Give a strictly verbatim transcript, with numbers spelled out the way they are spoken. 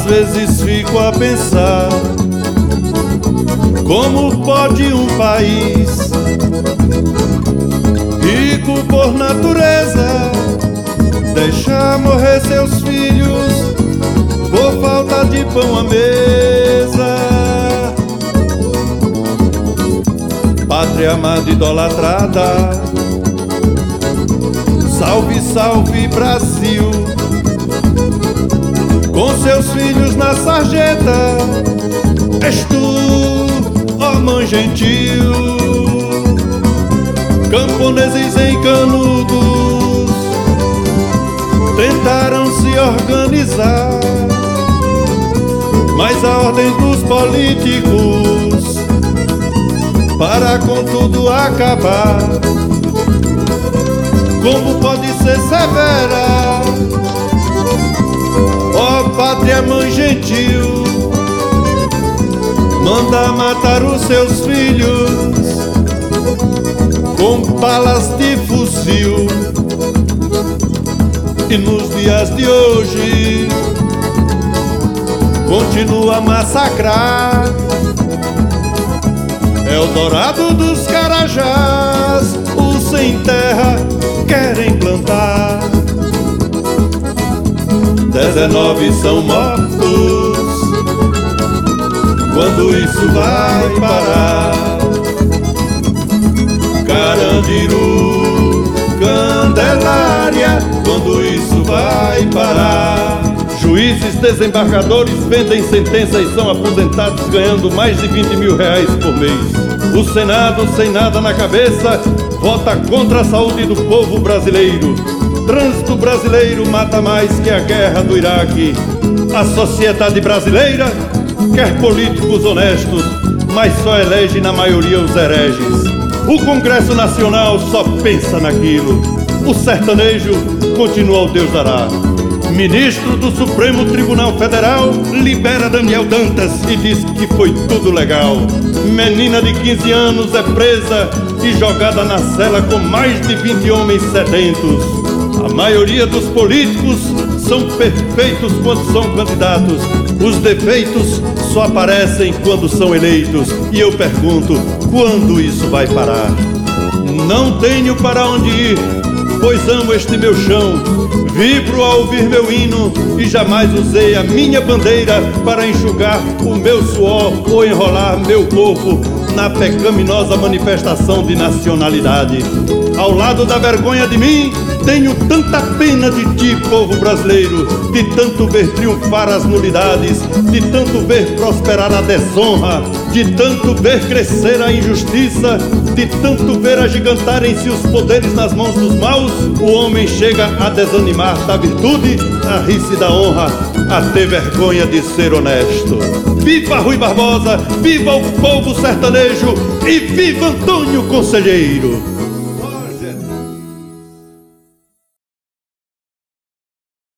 vezes fico a pensar, como pode um país rico por natureza deixar morrer seus filhos por falta de pão à mesa? Pátria amada idolatrada, salve, salve Brasil, com seus filhos na sarjeta. És tu, ó mãe gentil, camponeses em Canudos tentaram se organizar, mas a ordem dos políticos para com tudo acabar. Como pode ser severa, ó pátria mãe gentil, manda matar os seus filhos com balas de fuzil. E nos dias de hoje continua a massacrar Eldorado dos Carajás, os sem terra querem plantar. Dezenove são mortos, quando isso vai parar? Carandiru, Candelária, quando isso vai parar? Juízes, desembargadores vendem sentença e são aposentados ganhando mais de vinte mil reais por mês. O Senado, sem nada na cabeça, vota contra a saúde do povo brasileiro. Trânsito brasileiro mata mais que a guerra do Iraque. A sociedade brasileira quer políticos honestos, mas só elege na maioria os hereges. O Congresso Nacional só pensa naquilo. O sertanejo continua o Deus dará. Ministro do Supremo Tribunal Federal libera Daniel Dantas e diz que foi tudo legal. Menina de quinze anos é presa e jogada na cela com mais de vinte homens sedentos. A maioria dos políticos são perfeitos quando são candidatos. Os defeitos só aparecem quando são eleitos. E eu pergunto, quando isso vai parar? Não tenho para onde ir, pois amo este meu chão. Vibro ao ouvir meu hino e jamais usei a minha bandeira para enxugar o meu suor ou enrolar meu corpo na pecaminosa manifestação de nacionalidade. Ao lado da vergonha de mim, tenho tanta pena de ti, povo brasileiro, de tanto ver triunfar as nulidades, de tanto ver prosperar a desonra, de tanto ver crescer a injustiça, de tanto ver agigantarem-se os poderes nas mãos dos maus. O homem chega a desanimar da virtude, a rir-se da honra, a ter vergonha de ser honesto. Viva Rui Barbosa, viva o povo sertanejo e viva Antônio Conselheiro!